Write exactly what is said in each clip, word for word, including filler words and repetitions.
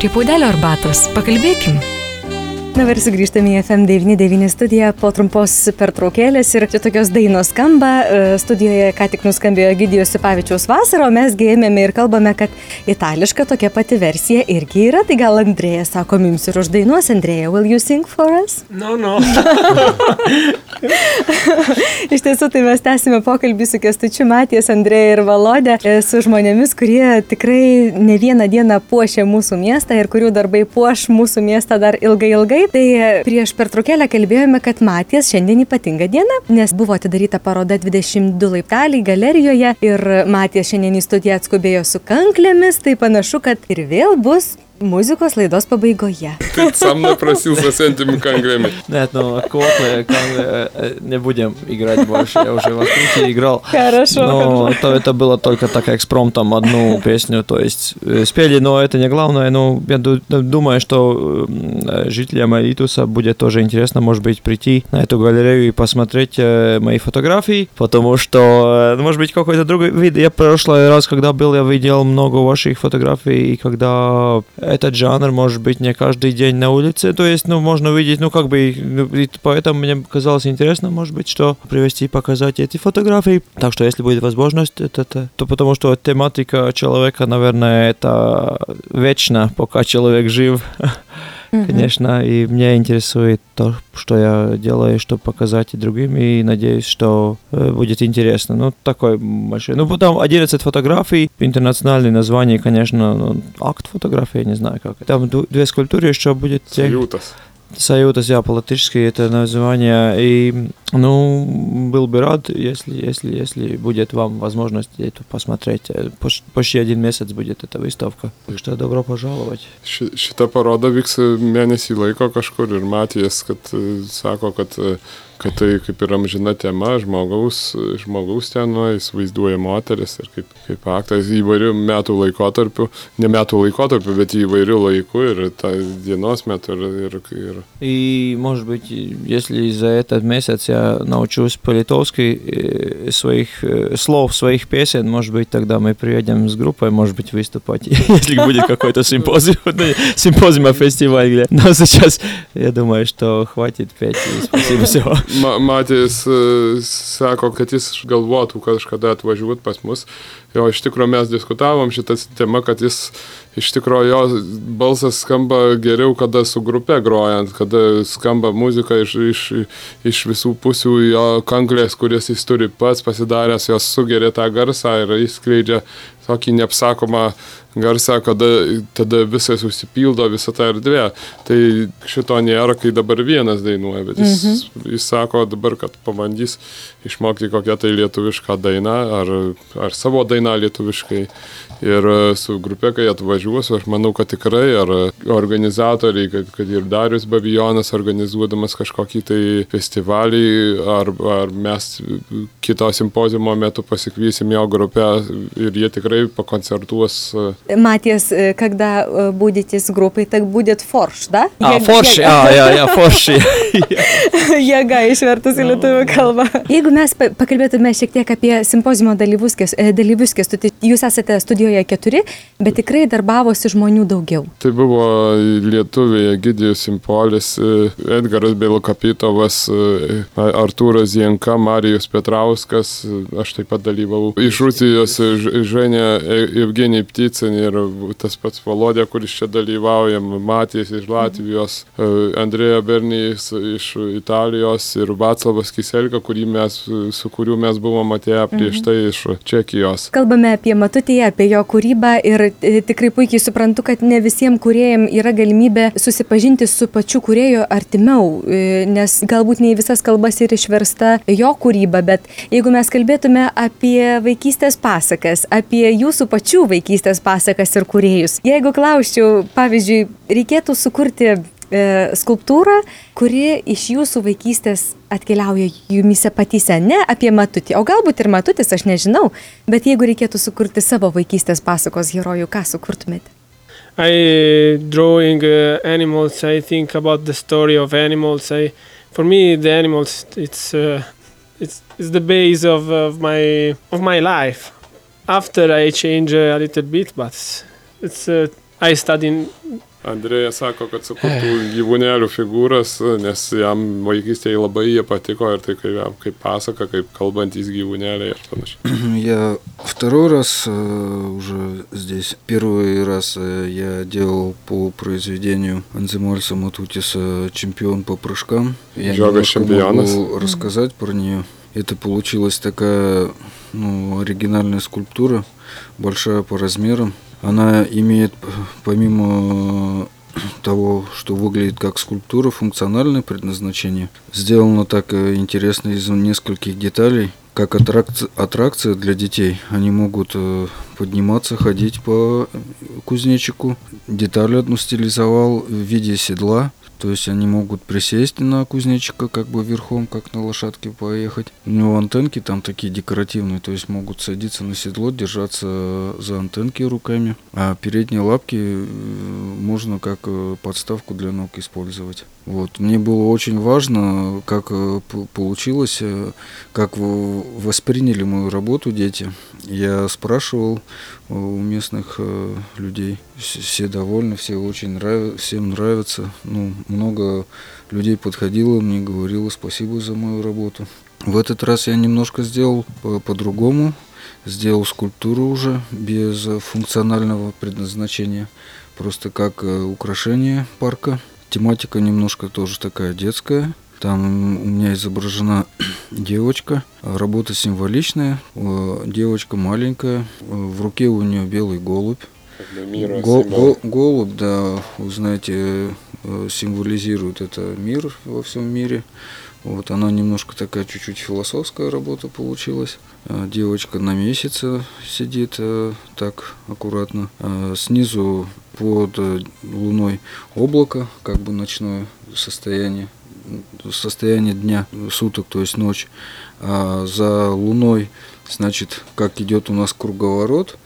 prie puodelio arbatos. Pakalbėkim. Na, ir sugrįžtame į F M devyni devyni studiją po trumpos pertraukėlės ir čia tokios dainos skamba. Studijoje ką tik nuskambėjo Egidijaus Sipavičiaus Vasara, o mes ėmėme ir kalbame, kad itališka tokia pati versija irgi yra. Tai gal Andrėja, sako, jums ir uždainuos. Andrėja, will you sing for us? No, no. Iš tiesų, tai mes tęsime pokalbį su Kęstučiu, Matijas, Andrėja ir Valodė, su žmonėmis, kurie tikrai ne vieną dieną puošia mūsų miestą ir kurių darbai puoš mūsų miestą dar ilgai ilgai. Tai prieš pertraukėlę kalbėjome, kad Matijas šiandien ypatinga diena, nes buvo atidaryta paroda dvidešimt du laipteliai galerijoje ir Matijas šiandien į studiją atskubėjo su kanklėmis, tai panašu, kad ir vėl bus muzikos laidos pabaigoje. Ты сам напросился с этими канглями. Нет, ну, аккуратно, кангли не будем играть больше. Я уже в открытии играл. Хорошо. Но то это было только так экспромтом одну песню, то есть спели, но это не главное. Ну, я думаю, что жителям Алитуса будет тоже интересно, может быть, прийти на эту галерею и посмотреть мои фотографии, потому что, может быть, какой-то другой вид. Я в прошлый раз, когда был, я видел много ваших фотографий, и когда этот жанр может быть не каждый день на улице, то есть, ну, можно увидеть, ну, как бы, ну, поэтому мне казалось интересно, может быть, что привести, показать эти фотографии. Так что, если будет возможность, это, это, то потому что тематика человека, наверное, это вечно, пока человек жив. Mm-hmm. Конечно, и меня интересует то, что я делаю, чтобы показать и другим, и надеюсь, что э, будет интересно. Ну, такой большой. Ну, потом одиннадцать фотографий, интернациональное название, конечно, ну, акт фотографии, я не знаю как. Там две скульптуры еще будет. Соютас. Соютас, я по-латышски это название. И, ну, был бы рад, если, если, если будет вам возможность это посмотреть. Почти один месяц будет эта выставка. Так что добро пожаловать. Ši, šita paroda vyks mėnesį laiko kažkur ir Matijas, kad sako, kad kad tai kaip ir amžina tema žmogaus, žmogaus tenų, jis vaizduoja moteris ir kaip, kaip aktas įvairių metų laikotarpių, ne metų laikotarpių, bet įvairių laikų ir та dienos metu ir, ir, ir. И, может быть, если за этот месяц я научусь по-литовски своих слов, своих песен, может быть, тогда мы приедем с группой, может быть, выступать, если будет какой-то симпозиум, симпозиум, фестиваль. Но сейчас, я думаю, что хватит петь, и спасибо всего. Matijas sako, kad jis galvotų kažkada atvažiuoti pas mus. Jo, iš tikrųjų mes diskutavom šitą temą, kad jis iš tikrųjų jo balsas skamba geriau, kada su grupe grojant, kada skamba muzika iš, iš, iš visų pusių, jo kanklės, kurias jis turi pats pasidaręs, jos sugeria tą garsą ir jis skleidžia tokį neapsakomą garsą, kada tada visas užsipildo, visa ta erdvė. Tai šito nėra, kai dabar vienas dainuoja, bet jis, mhm. jis sako dabar, kad pabandys išmokti kokią tai lietuvišką dainą ar, ar savo dainą lietuviškai. Ir su grupė, kai atvažiuosiu, aš manau, kad tikrai ar organizatoriai, kad, kad ir Darius Babijonas organizuodamas kažkokį tai festivalį, ar, ar mes kito simpoziumo metu pasikvysim jo grupę ir jie tikrai pakoncertuos. Матиас, когда будете с группой, так будет форш, да? А, форш, а, ja, ja, forši. Jėga išvertus į lietuvių kalbą. Jeigu mes pakalbėtume šiek tiek apie simpoziumo dalyvius, Kęstuti, jūs esate studijoje keturi, bet tikrai darbavosi žmonių daugiau. Tai buvo lietuviai Egidijus Simpolis, Edgaras Belukapitovas, Artūras Zienka, Marijus Petrauskas, aš taip pat dalyvavau. Iš Rusijos Ženė Evgenij Pticin ir tas pats Volodė, kuris čia dalyvauja, Matijas iš Latvijos, Andrėja Bernys iš Italijos ir Vaclavas Kiselka, kurį mes, su kuriuo mes buvome atėję prieš tai iš Čekijos. Kalbame apie Matutį, apie jo kūrybą ir tikrai puikiai suprantu, kad ne visiems kūrėjams yra galimybė susipažinti su pačiu kūrėju artimiau, nes galbūt ne į visas kalbas ir išversta jo kūryba, bet jeigu mes kalbėtume apie vaikystės pasakas, apie jūsų pačių vaikystės pasakas ir kūrėjus. Jeigu klausčiau, pavyzdžiui, reikėtų sukurti e, skulptūrą, kuri iš jūsų vaikystės atkeliauja jumise patyse, ne apie Matutį, o galbūt ir Matutis, aš nežinau, bet jeigu reikėtų sukurti savo vaikystės pasakos herojų, ką sukurtumėte? I drawing uh, animals, I think about the story of animals. I, for me, the animals, it's uh, it's, it's the base of, of my of my life. After I change uh, a little bit, but it's uh, I study Andrėja sako, kad sukurtų gyvūnėlių figūras, nes jam vaikystėje labai jie patiko ir tai kaip, kaip pasaka, kaip kalbantys gyvūnėliai ir panašiai. Я второй раз уже здесь. Первый раз я делал по произведению Анземальса Матутиса «Чемпион по прыжкам». Я немножко могу рассказать про нее. Это получилась такая, ну, оригинальная скульптура, большая по размерам. Она имеет, помимо того, что выглядит как скульптура, функциональное предназначение. Сделано так интересно из нескольких деталей, как аттракция, аттракция для детей. Они могут подниматься, ходить по кузнечику. Деталь одну стилизовал в виде седла. То есть они могут присесть на кузнечика, как бы верхом, как на лошадке поехать. У него антенки там такие декоративные, то есть могут садиться на седло, держаться за антенки руками. А передние лапки можно как подставку для ног использовать. Вот. Мне было очень важно, как получилось, как восприняли мою работу дети. Я спрашивал у местных людей, все довольны, все очень нравятся, всем нравится. Ну, много людей подходило, мне говорило спасибо за мою работу. В этот раз я немножко сделал по-другому, сделал скульптуру уже без функционального предназначения, просто как украшение парка. Тематика немножко тоже такая детская. Там у меня изображена девочка, работа символичная, девочка маленькая, в руке у нее белый голубь. Го- го- голубь, да, вы знаете, символизирует это мир во всем мире. Вот она немножко такая чуть-чуть философская работа получилась. Девочка на месяце сидит так аккуратно. Снизу под луной облако, как бы ночное состояние. Состояние дня, суток, то есть ночь. А за луной, значит, как идет у нас круговорот,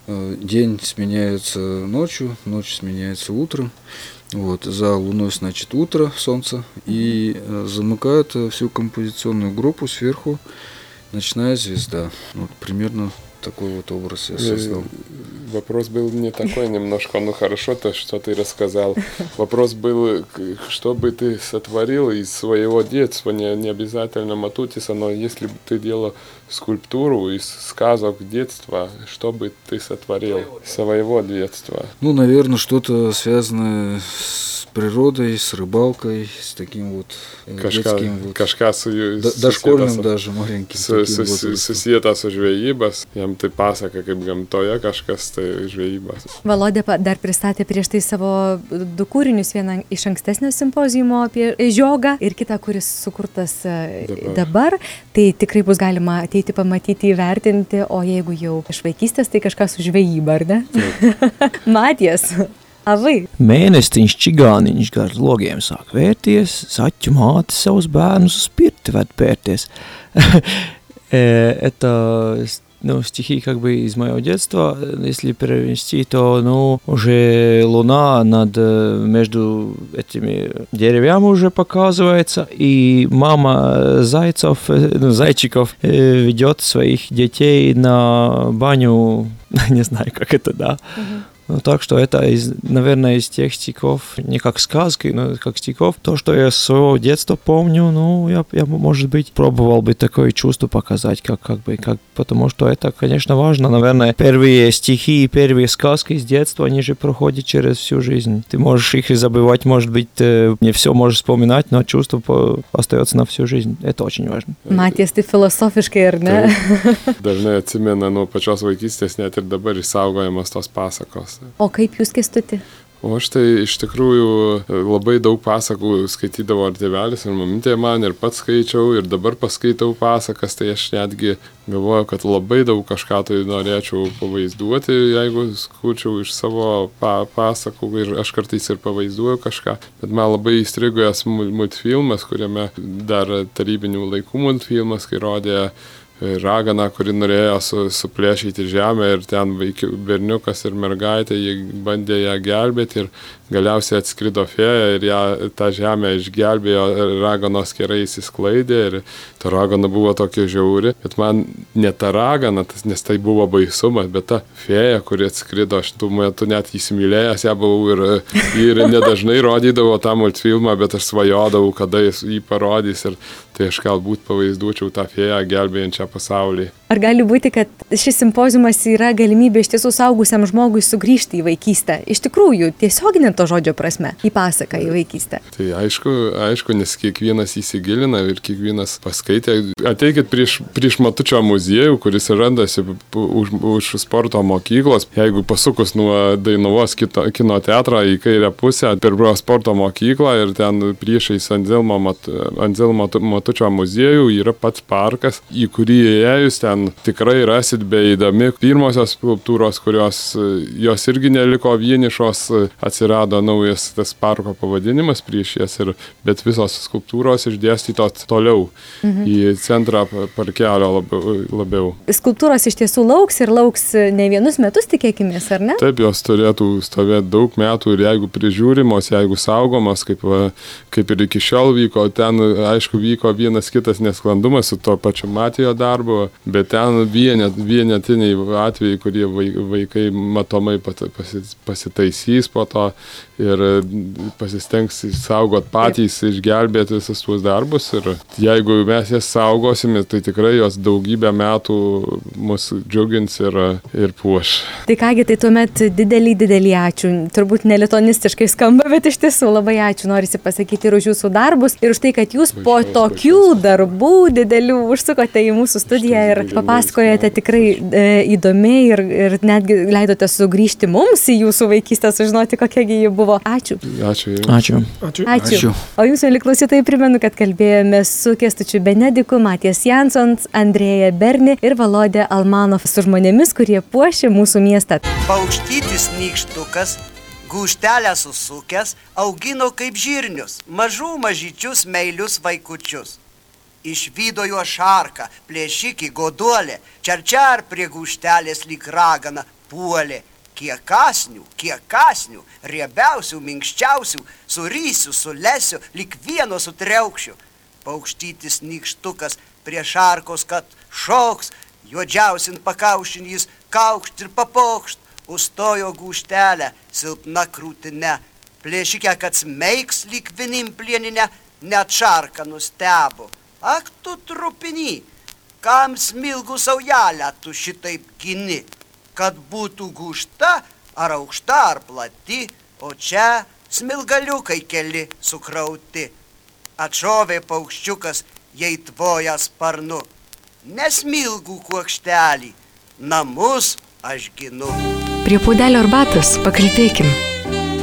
день сменяется ночью, ночь сменяется утром. Вот, за луной, значит, утро, солнце. И замыкает всю композиционную группу сверху ночная звезда. Вот примерно такой вот образ я создал. Вопрос был не такой немножко, ну хорошо то, что ты рассказал. Вопрос был, что бы ты сотворил из своего детства, не, не обязательно Матутиса, но если бы ты делал скульптуру из сказок детства, что бы ты сотворил своего детства? Ну, наверное, что-то связанное с природой, с рыбалкой, с таким вот Kažką, детским вот, kažką su jų дошкольным даже маленьким su, su, su, susijęta su žvejybas, jam tai pasaka kaip gamtoje kažkas, tai žvejybas. Valodė dar pristatė prieš tai savo du kūrinius, vieną iš ankstesnio simpozijumo apie žiogą ir kitą, kuris sukurtas dabar. dabar. Tai tikrai bus galima ateiti, pamatyti, įvertinti, o jeigu jau iš vaikystės, tai kažkas su žvejyba, ar ne? Matijas. Avai. Mēnestiņš čigāniņš gar logiem sāk vērties, saķu māte savus bērnus uz pirti ved pērties. Это, ну, стихи как бы из моего детства. Если перевести, то, ну, уже луна над, между этими деревьями уже показывается, и мама зайцев, ну, зайчиков ведет своих детей на баню, не знаю, как это, да. Uh-huh. Ну, так что это, из, наверное, из тех стихов, не как сказки, но как стихов. То, что я с своего детства помню, ну, я, я, может быть, пробовал бы такое чувство показать, как, как бы, как, потому что это, конечно, важно. Наверное, первые стихи, первые сказки с детства, они же проходят через всю жизнь. Ты можешь их и забывать, может быть, не все можешь вспоминать, но чувство остается на всю жизнь. Это очень важно. Matijas, tai filosofiškai, ar ne? Tai dažnai atsimena nuo pačios vaikystės, net ir dabar išsaugojamas tos pasakos. O kaip jūs, Kęstuti? O aš tai iš tikrųjų labai daug pasakų skaitydavo ar tėvelis, ir mamytė man, ir pats skaičiau, ir dabar paskaitau pasakas, tai aš netgi galvoju, kad labai daug kažką tai norėčiau pavaizduoti, jeigu skūčiau iš savo pa pasakų, ir aš kartais ir pavaizduoju kažką, bet man labai įstrigojas multfilmas, kuriame dar tarybinių laikų multfilmas, kai rodė raganą, kuri norėjo su, suplėšyti žemę ir ten vaikiu, berniukas ir mergaitė, jie bandė ją gelbėti ir galiausiai atskrido fėja ir ją, tą žemę išgelbėjo, raganos kerai įsisklaidė ir ta ragana buvo tokia žiauri, bet man ne ta ragana, nes tai buvo baisumas, bet ta fėja, kuri atskrido, aš tų metų net įsimylėjęs ją buvau ir, ir nedažnai rodydavo tą multfilmą, bet aš svajodavau, kada jis jį parodys ir tai aš galbūt pavaizduočiau tą fėją gelbėjančią pasaulį. Ar gali būti, kad šis simpoziumas yra galimybė iš tiesų suaugusiam žmogui sugrįžti į vaikystę? Iš tikrųjų, tiesioginė to žodžio prasme, į pasaką, į vaikystę. Tai aišku, aišku, nes kiekvienas įsigilina ir kiekvienas paskaitė. Ateikit prieš, prieš Matučio muziejų, kuris randasi už, už sporto mokyklos. Jeigu pasukus nuo Dainavos kito, kino teatrą į kairę pusę, per sporto mokyklą ir ten priešais Anzelmo, Mat, Anzelmo Matučio muziejų yra pats parkas, į kurį įėjus ten tikrai rasit beįdami pirmosios skulptūros, kurios jos irgi neliko vienišos, atsirado naujas tas parko pavadinimas prieš jas, ir, bet visos skulptūros išdėstytos toliau mhm. į centrą parkelio labiau, labiau. Skulptūros iš tiesų lauks ir lauks ne vienus metus, tikėkimės, ar ne? Taip, jos turėtų stovėti daug metų ir jeigu prižiūrimos, jeigu saugomos, kaip, kaip ir iki šiol vyko, ten aišku vyko vienas kitas nesklandumas su to pačiu Matijo darbu, bet ten vienet, vienetiniai atvejai, kurie vaikai matomai pasitaisys po to ir pasistengs saugot patys, išgelbėti visus tuos darbus. Ir jeigu mes jas saugosime, tai tikrai jos daugybę metų mus džiugins ir, ir puoš. Tai kągi, tai tuomet didelį, didelį ačiū. Turbūt nelitonistiškai skamba, bet iš tiesų labai ačiū. Norisi pasakyti ir už jūsų darbus, ir už tai, kad jūs po tokių darbų didelių užsukote į mūsų studiją ir papasakojate tikrai e, įdomiai ir, ir netgi leidote sugrįžti mums į jūsų vaikystę, sužinoti, kokiagi ji buvo. Ačiū. Ačiū. Ačiū. Ačiū. Ačiū. Ačiū. O jums, mieli klausytojai, primenu, kad kalbėjome su Kęstučiu Benediku, Matijas Jansons, Andrėja Berni ir Volodė Almanov su žmonėmis, kurie puošia mūsų miestą. Paukštytis nykštukas, gūžtelę susukęs, augino kaip žirnius, mažų mažyčius meilius vaikučius. Išvydo jo šarką, plėšikį, goduolė, čarčiar prie gūžtelės lyg ragana puolė. Kiek kasnių, kiek kasnių, riebiausių, minkščiausių, surysiu, sulesiu, lyg vieno sutriaukščiu. Paukštytis nykštukas prie šarkos, kad šoks, juodžiausin pakaušin jis kaukšt ir papokšt, užstojo gūžtelę silpna krūtine. Plėšikę, kad smeiks lyg vinim plieninę, net šarka nustebo. Ak tu trupiny, kam smilgų saujelę tu šitaip gini, kad būtų gūžta, ar aukšta, ar plati, o čia smilgaliukai keli sukrauti. Atšovė paukščiukas, jai tvoja sparnu, nesmilgų kuokštelį, namus aš ginu. Prie puodelio arbatos pakalbėkim.